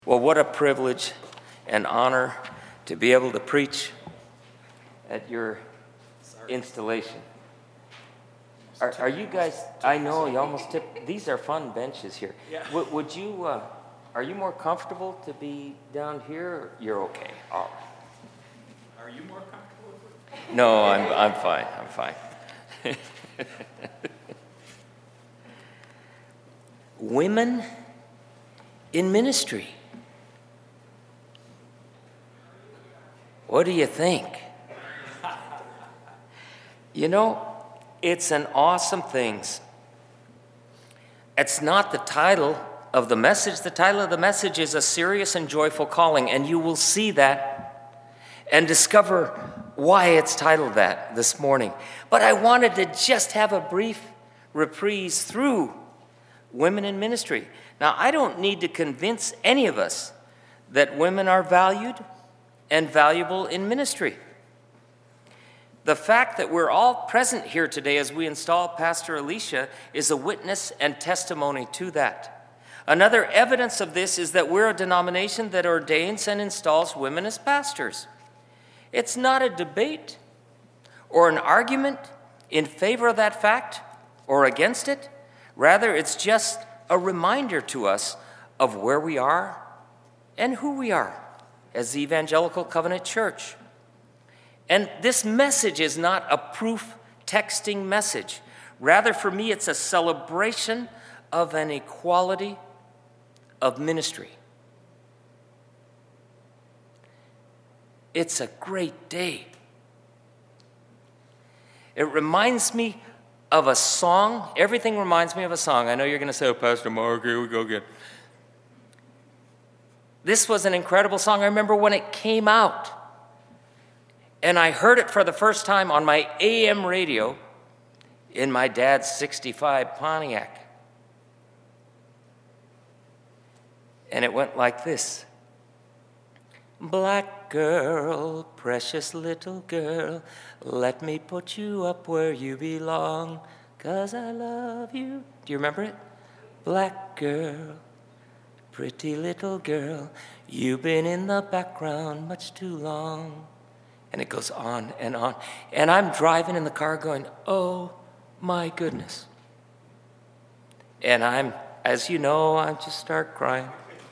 Well, what a privilege and honor to be able to preach at your installation. Are you guys, I know you almost tipped, these are fun benches here. Yeah. Would you, are you more comfortable to be down here, or you're okay? All right. Are you more comfortable with it? No, I'm fine. Women in ministry. What do you think? You know, it's an awesome thing. It's not the title of the message. The title of the message is A Serious and Joyful Calling, and you will see that and discover why it's titled that this morning. But I wanted to just have a brief reprise through women in ministry. Now, I don't need to convince any of us that women are valued and valuable in ministry. The fact that we're all present here today as we install Pastor Alicia is a witness and testimony to that. Another evidence of this is that we're a denomination that ordains and installs women as pastors. It's not a debate or an argument in favor of that fact or against it. Rather, it's just a reminder to us of where we are and who we are as the Evangelical Covenant Church. And this message is not a proof texting message. Rather, for me, it's a celebration of an equality of ministry. It's a great day. It reminds me of a song. Everything reminds me of a song. I know you're going to say, oh, Pastor Mark, here we go again. This was an incredible song. I remember when it came out, and I heard it for the first time on my AM radio in my dad's 65 Pontiac. And it went like this. Black girl, precious little girl, let me put you up where you belong, 'cause I love you. Do you remember it? Black girl, pretty little girl, you've been in the background much too long. And it goes on and on. And I'm driving in the car going, oh my goodness. And I'm, as you know, I just start crying.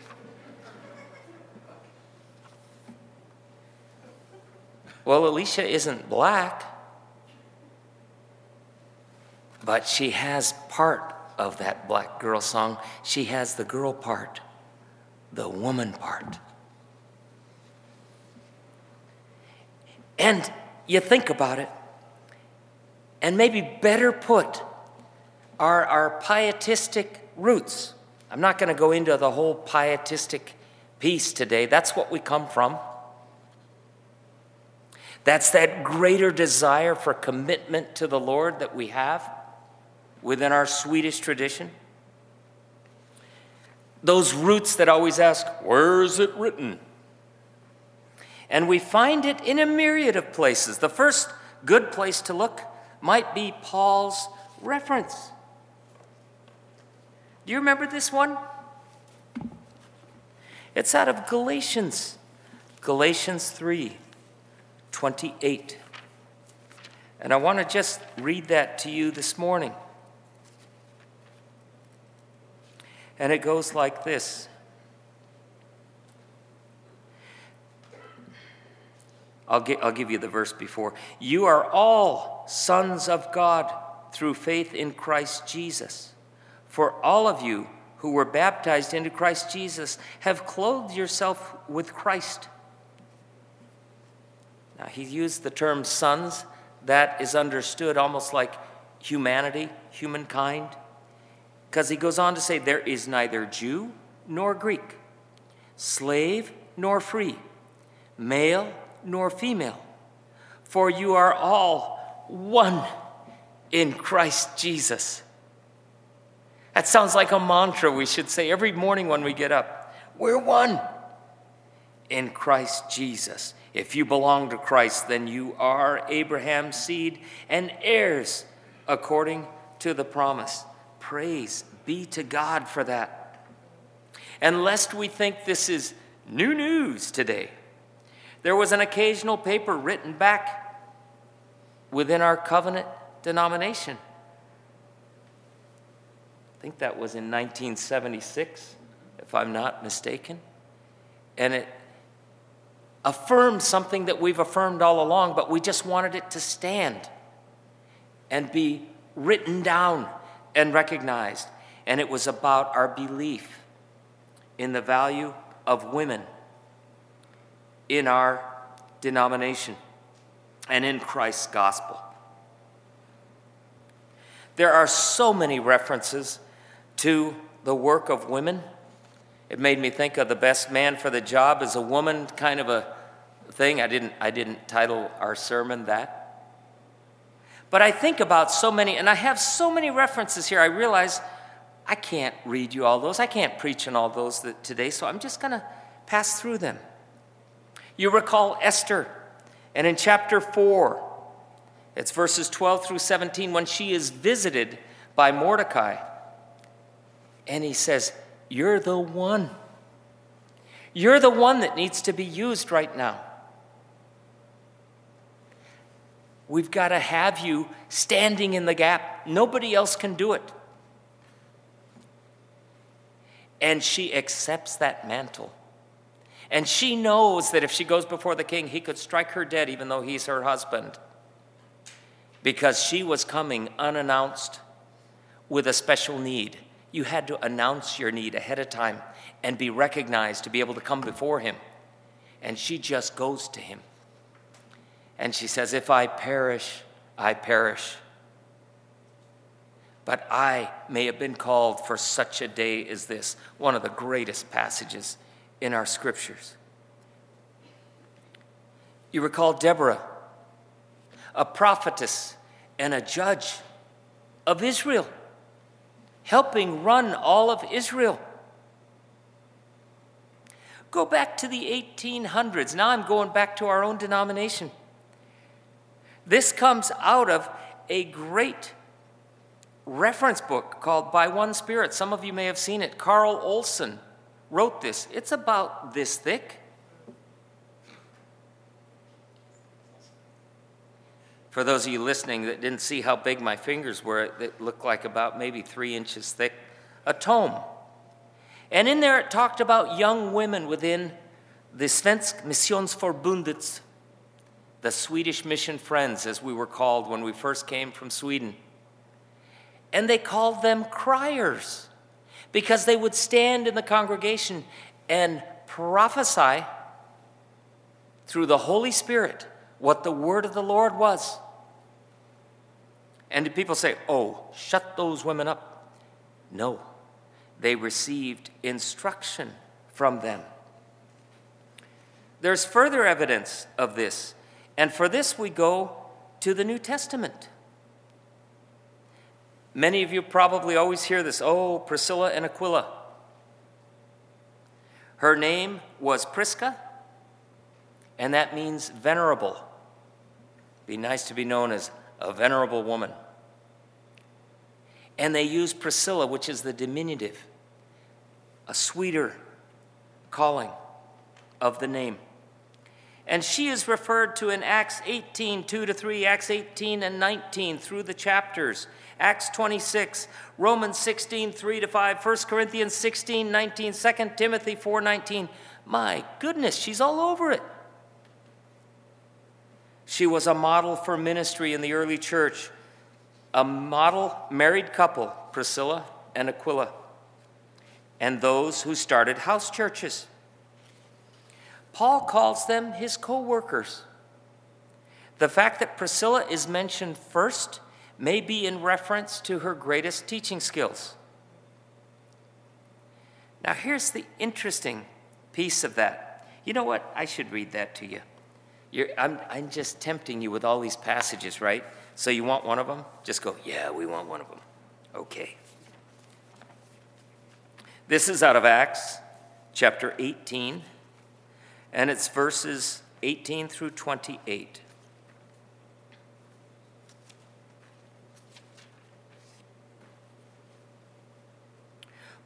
Well, Alicia isn't black, but she has part of that black girl song. She has the girl part, the woman part. And you think about it, and maybe better put, our pietistic roots. I'm not going to go into the whole pietistic piece today. That's what we come from. That's that greater desire for commitment to the Lord that we have within our Swedish tradition. Those roots that always ask, where is it written? And we find it in a myriad of places. The first good place to look might be Paul's reference. Do you remember this one? It's out of Galatians 3:28. And I want to just read that to you this morning. And it goes like this. I'll give you the verse before. You are all sons of God through faith in Christ Jesus. For all of you who were baptized into Christ Jesus have clothed yourself with Christ. Now, he used the term sons. That is understood almost like humanity, humankind. Because he goes on to say, there is neither Jew nor Greek, slave nor free, male nor female, for you are all one in Christ Jesus. That sounds like a mantra we should say every morning when we get up. We're one in Christ Jesus. If you belong to Christ, then you are Abraham's seed and heirs according to the promise. Praise be to God for that. And lest we think this is new news today, there was an occasional paper written back within our covenant denomination. I think that was in 1976, if I'm not mistaken. And it affirmed something that we've affirmed all along, but we just wanted it to stand and be written down and recognized. And it was about our belief in the value of women in our denomination and in Christ's gospel. There are so many references to the work of women. It made me think of the best man for the job is a woman kind of a thing. I didn't title our sermon that. But I think about so many, and I have so many references here. I realize I can't read you all those. I can't preach on all those today, so I'm just going to pass through them. You recall Esther, and in chapter 4, it's verses 12 through 17, when she is visited by Mordecai. And he says, "You're the one. You're the one that needs to be used right now. We've got to have you standing in the gap. Nobody else can do it." And she accepts that mantle. And she knows that if she goes before the king, he could strike her dead even though he's her husband. Because she was coming unannounced with a special need. You had to announce your need ahead of time and be recognized to be able to come before him. And she just goes to him. And she says, "If I perish, I perish. But I may have been called for such a day as this." One of the greatest passages in our scriptures. You recall Deborah, a prophetess and a judge of Israel, helping run all of Israel. Go back to the 1800s. Now I'm going back to our own denomination. This comes out of a great reference book called By One Spirit. Some of you may have seen it. Carl Olson wrote this. It's about this thick. For those of you listening that didn't see how big my fingers were, it looked like about maybe 3 inches thick, a tome. And in there it talked about young women within the Svensk Missionsförbundet, the Swedish Mission Friends, as we were called when we first came from Sweden. And they called them criers because they would stand in the congregation and prophesy through the Holy Spirit what the word of the Lord was. And did people say, "Oh, shut those women up"? No. They received instruction from them. There's further evidence of this. And for this, we go to the New Testament. Many of you probably always hear this, "Oh, Priscilla and Aquila." Her name was Prisca, and that means venerable. Be nice to be known as a venerable woman. And they use Priscilla, which is the diminutive, a sweeter calling of the name. And she is referred to in Acts 18, 2-3, Acts 18 and 19 through the chapters, Acts 26, Romans 16, 3-5, 1 Corinthians 16, 19, 2 Timothy 4, 19. My goodness, she's all over it. She was a model for ministry in the early church, a model married couple, Priscilla and Aquila, and those who started house churches. Paul calls them his co-workers. The fact that Priscilla is mentioned first may be in reference to her greatest teaching skills. Now here's the interesting piece of that. You know what? I should read that to you. I'm just tempting you with all these passages, right? So you want one of them? Just go, "Yeah, we want one of them." Okay. This is out of Acts chapter 18, and it's verses 18 through 28.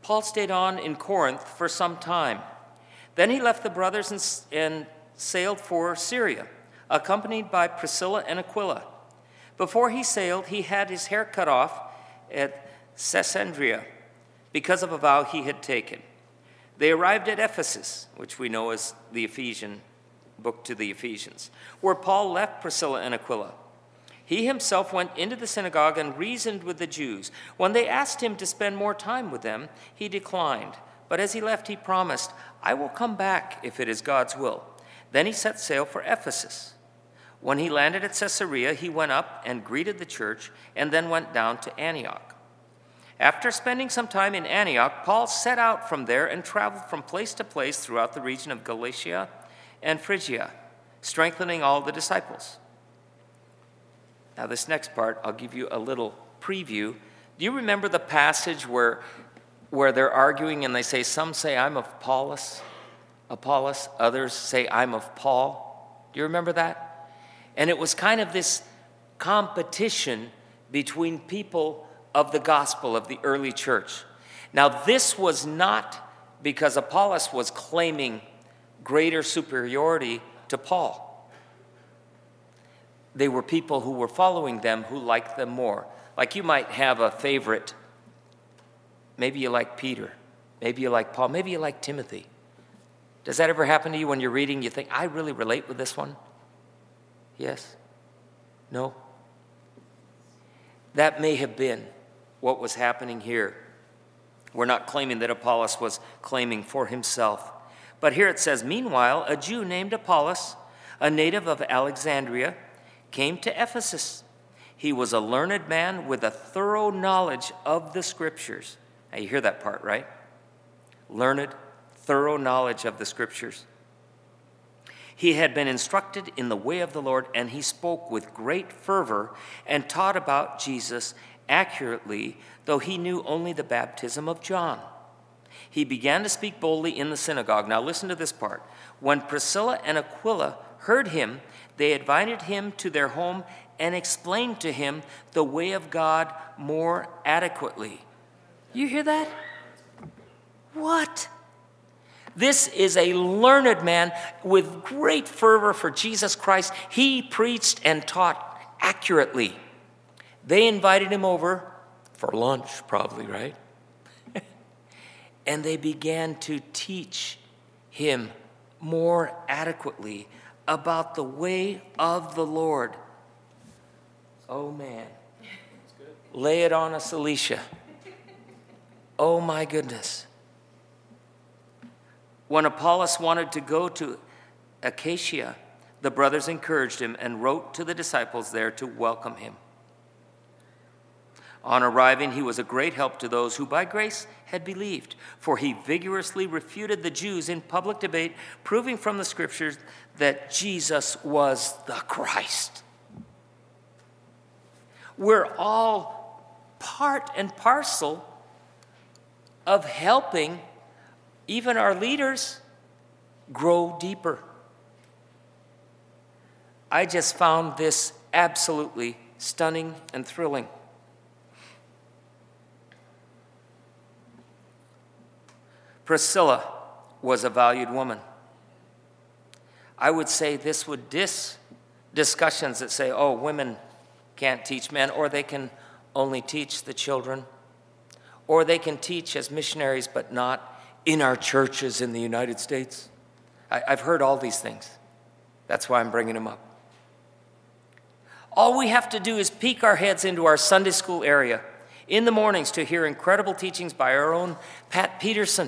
Paul stayed on in Corinth for some time. Then he left the brothers and sailed for Syria, accompanied by Priscilla and Aquila. Before he sailed, he had his hair cut off at Caesarea because of a vow he had taken. They arrived at Ephesus, which we know as the Ephesian book to the Ephesians, where Paul left Priscilla and Aquila. He himself went into the synagogue and reasoned with the Jews. When they asked him to spend more time with them, he declined. But as he left, he promised, "I will come back if it is God's will." Then he set sail for Ephesus. When he landed at Caesarea, he went up and greeted the church and then went down to Antioch. After spending some time in Antioch, Paul set out from there and traveled from place to place throughout the region of Galatia and Phrygia, strengthening all the disciples. Now, this next part, I'll give you a little preview. Do you remember the passage where they're arguing and they say, some say I'm of Apollos, others say I'm of Paul? Do you remember that? And it was kind of this competition between people of the gospel of the early church. Now, this was not because Apollos was claiming greater superiority to Paul. They were people who were following them who liked them more. Like you might have a favorite. Maybe you like Peter. Maybe you like Paul. Maybe you like Timothy. Does that ever happen to you when you're reading? You think, I really relate with this one? Yes? No? That may have been what was happening here. We're not claiming that Apollos was claiming for himself. But here it says, meanwhile, a Jew named Apollos, a native of Alexandria, came to Ephesus. He was a learned man with a thorough knowledge of the Scriptures. Now you hear that part, right? Learned, thorough knowledge of the Scriptures. He had been instructed in the way of the Lord, and he spoke with great fervor and taught about Jesus accurately, though he knew only the baptism of John. He began to speak boldly in the synagogue. Now listen to this part. When Priscilla and Aquila heard him, they invited him to their home and explained to him the way of God more adequately. You hear that? What? This is a learned man with great fervor for Jesus Christ. He preached and taught accurately. They invited him over for lunch, probably, right? And they began to teach him more adequately about the way of the Lord. Oh, man. Lay it on us, Alicia. Oh, my goodness. When Apollos wanted to go to Achaia, the brothers encouraged him and wrote to the disciples there to welcome him. On arriving, he was a great help to those who by grace had believed, for he vigorously refuted the Jews in public debate, proving from the Scriptures that Jesus was the Christ. We're all part and parcel of helping even our leaders grow deeper. I just found this absolutely stunning and thrilling. Priscilla was a valued woman. I would say this would discussions that say, oh, women can't teach men, or they can only teach the children, or they can teach as missionaries but not in our churches in the United States. I've heard all these things. That's why I'm bringing them up. All we have to do is peek our heads into our Sunday school area in the mornings to hear incredible teachings by our own Pat Peterson.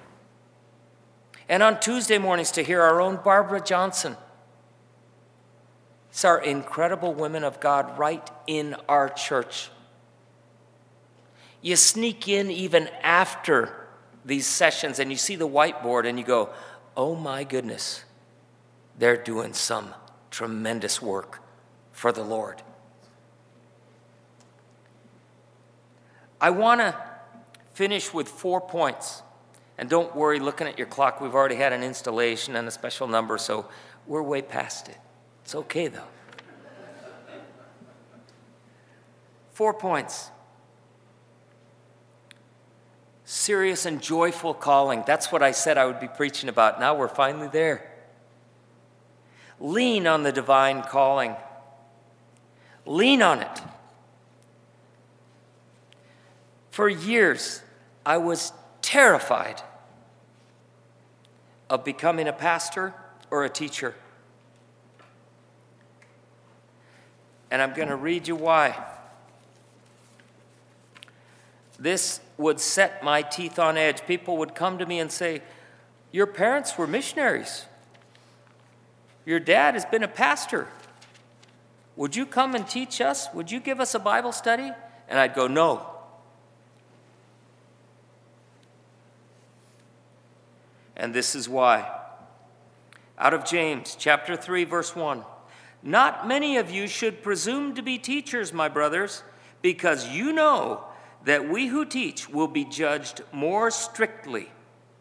And on Tuesday mornings to hear our own Barbara Johnson. It's our incredible women of God right in our church. You sneak in even after these sessions and you see the whiteboard and you go, oh my goodness, they're doing some tremendous work for the Lord. I want to finish with 4 points. And don't worry, looking at your clock, we've already had an installation and a special number, so we're way past it. It's okay, though. 4 points. Serious and joyful calling. That's what I said I would be preaching about. Now we're finally there. Lean on the divine calling. Lean on it. For years, I was terrified of becoming a pastor or a teacher. And I'm going to read you why. This would set my teeth on edge. People would come to me and say, "Your parents were missionaries. Your dad has been a pastor. Would you come and teach us? Would you give us a Bible study?" And I'd go, "No." And this is why. Out of James chapter 3, verse 1. "Not many of you should presume to be teachers, my brothers, because you know that we who teach will be judged more strictly."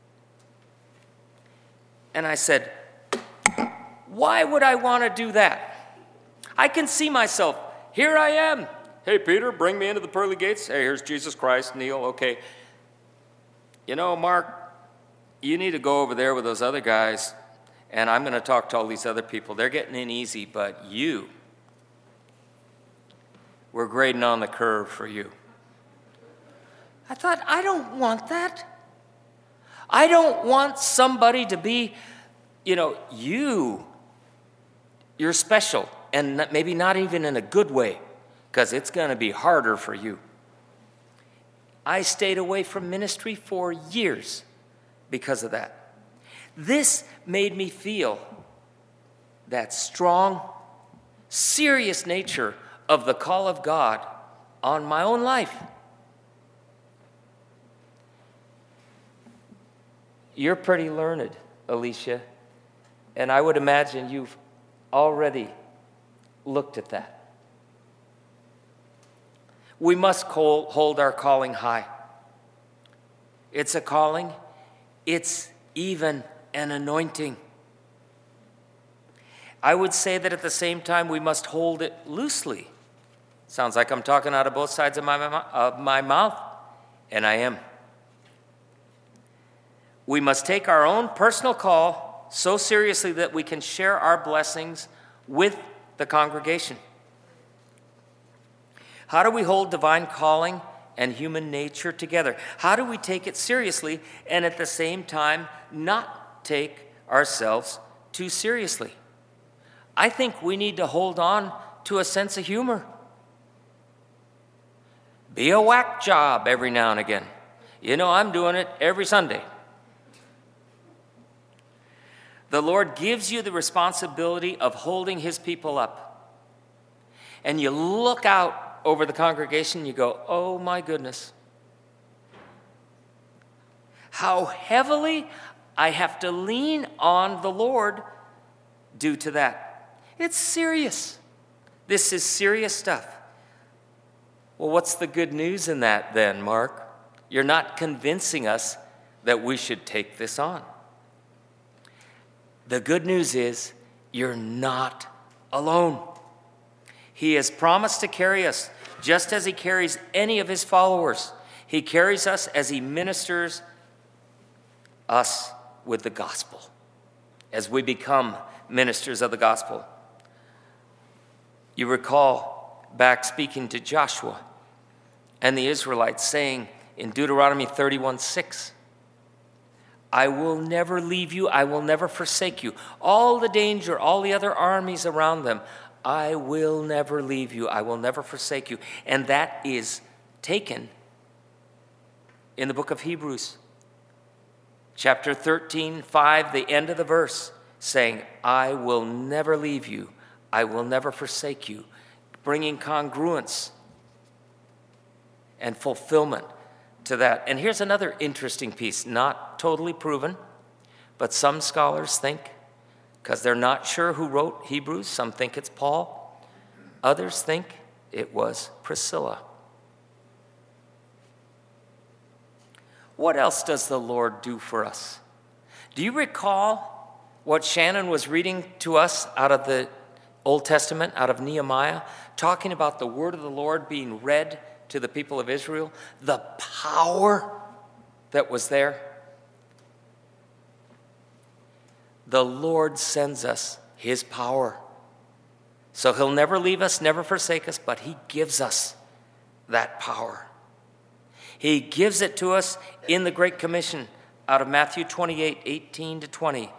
And I said, why would I want to do that? I can see myself. Here I am. "Hey, Peter, bring me into the pearly gates. Hey, here's Jesus Christ. Neil, okay. You know, Mark, you need to go over there with those other guys, and I'm going to talk to all these other people. They're getting in easy, but we're grading on the curve for you." I thought, I don't want that. I don't want somebody to be, you're special, and maybe not even in a good way, because it's going to be harder for you. I stayed away from ministry for years because of that. This made me feel that strong, serious nature of the call of God on my own life. You're pretty learned, Alicia, and I would imagine you've already looked at that. We must hold our calling high. It's a calling. It's even an anointing. I would say that at the same time, we must hold it loosely. Sounds like I'm talking out of both sides of my mouth, and I am. We must take our own personal call so seriously that we can share our blessings with the congregation. How do we hold divine calling and human nature together? How do we take it seriously and at the same time not take ourselves too seriously? I think we need to hold on to a sense of humor. Be a whack job every now and again. I'm doing it every Sunday. The Lord gives you the responsibility of holding his people up. And you look out over the congregation, you go, oh my goodness. How heavily I have to lean on the Lord due to that. It's serious. This is serious stuff. Well, what's the good news in that then, Mark? You're not convincing us that we should take this on. The good news is you're not alone. He has promised to carry us just as he carries any of his followers. He carries us as he ministers us with the gospel, as we become ministers of the gospel. You recall back speaking to Joshua and the Israelites saying in Deuteronomy 31:6, I will never leave you, I will never forsake you. All the danger, all the other armies around them, I will never leave you, I will never forsake you. And that is taken in the book of Hebrews, chapter 13:5, the end of the verse, saying, I will never leave you, I will never forsake you, bringing congruence and fulfillment to that. And here's another interesting piece, not totally proven, but some scholars think, because they're not sure who wrote Hebrews, some think it's Paul, others think it was Priscilla. What else does the Lord do for us? Do you recall what Shannon was reading to us out of the Old Testament, out of Nehemiah, talking about the word of the Lord being read to the people of Israel? The power that was there? The Lord sends us his power. So he'll never leave us, never forsake us, but he gives us that power. He gives it to us in the Great Commission out of Matthew 28:18-20.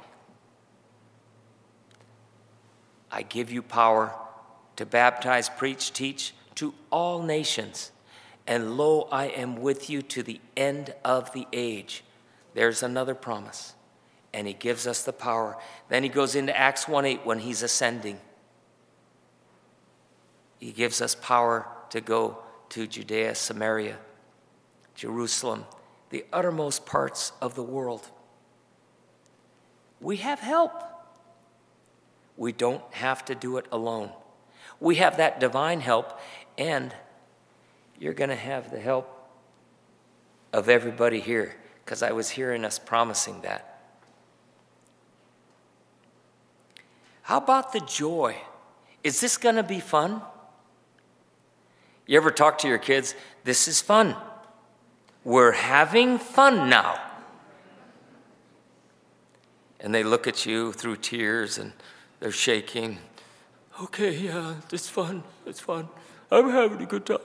I give you power to baptize, preach, teach to all nations. And lo, I am with you to the end of the age. There's another promise. And he gives us the power. Then he goes into Acts 1:8 when he's ascending. He gives us power to go to Judea, Samaria, Jerusalem, the uttermost parts of the world. We have help. We don't have to do it alone. We have that divine help, and you're going to have the help of everybody here, because I was hearing us promising that. How about the joy? Is this going to be fun? You ever talk to your kids? This is fun. We're having fun now. And they look at you through tears and they're shaking. Okay, yeah, it's fun. It's fun. I'm having a good time.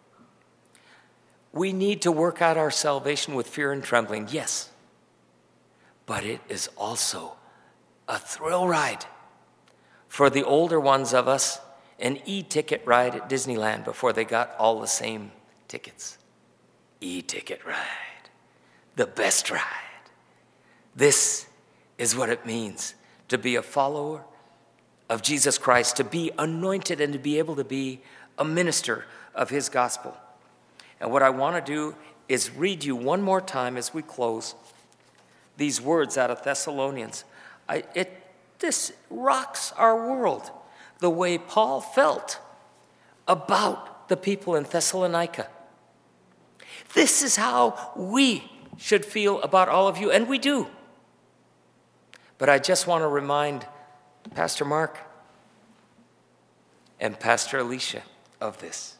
We need to work out our salvation with fear and trembling, yes. But it is also a thrill ride. For the older ones of us, an e-ticket ride at Disneyland before they got all the same tickets. E-ticket ride, the best ride. This is what it means to be a follower of Jesus Christ, to be anointed and to be able to be a minister of his gospel. And what I want to do is read you one more time as we close these words out of Thessalonians. This rocks our world, the way Paul felt about the people in Thessalonica. This is how we should feel about all of you, and we do. But I just want to remind Pastor Mark and Pastor Alicia of this.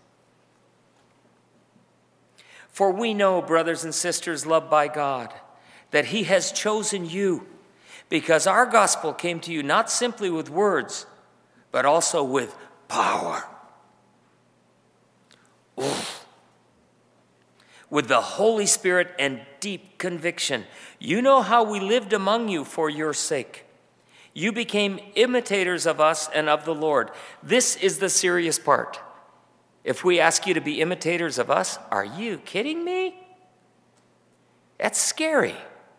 For we know, brothers and sisters loved by God, that he has chosen you, because our gospel came to you not simply with words, but also with power. Oof. With the Holy Spirit and deep conviction. You know how we lived among you for your sake. You became imitators of us and of the Lord. This is the serious part. If we ask you to be imitators of us, are you kidding me? That's scary.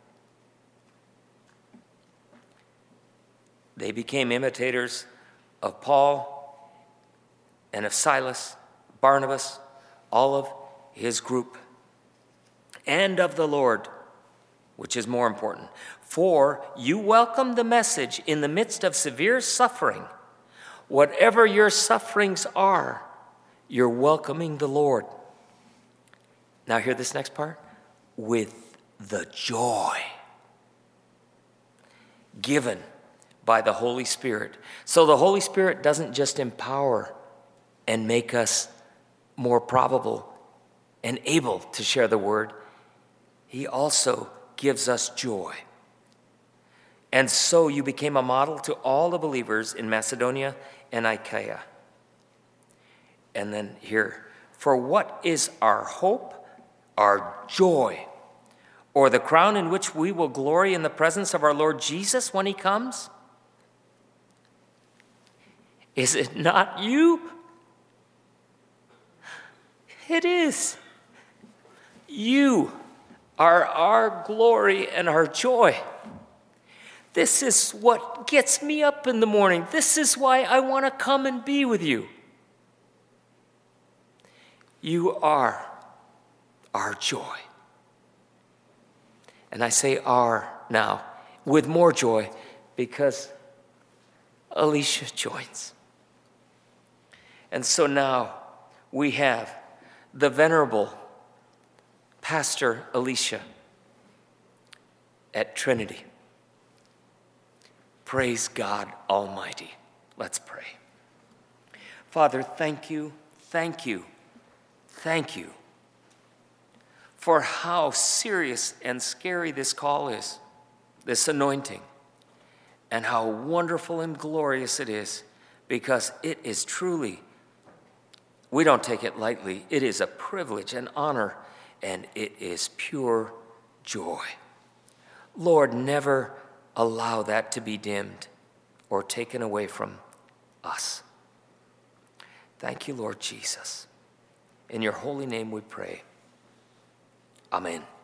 They became imitators of Paul and of Silas, Barnabas, all of his group, and of the Lord, which is more important. For you welcomed the message in the midst of severe suffering. Whatever your sufferings are, you're welcoming the Lord. Now hear this next part. With the joy given by the Holy Spirit. So the Holy Spirit doesn't just empower and make us more probable and able to share the word. He also gives us joy. And so you became a model to all the believers in Macedonia and Achaia. And then here, for what is our hope, our joy, or the crown in which we will glory in the presence of our Lord Jesus when he comes? Is it not you? It is. You are our glory and our joy. This is what gets me up in the morning. This is why I want to come and be with you. You are our joy. And I say "our" now with more joy because Alicia joins. And so now we have the venerable Pastor Alicia at Trinity. Praise God Almighty. Let's pray. Father, thank you for how serious and scary this call is, this anointing, and how wonderful and glorious it is, because it is truly, we don't take it lightly. It is a privilege and honor, and it is pure joy. Lord, never allow that to be dimmed or taken away from us. Thank you, Lord Jesus. In your holy name we pray. Amen.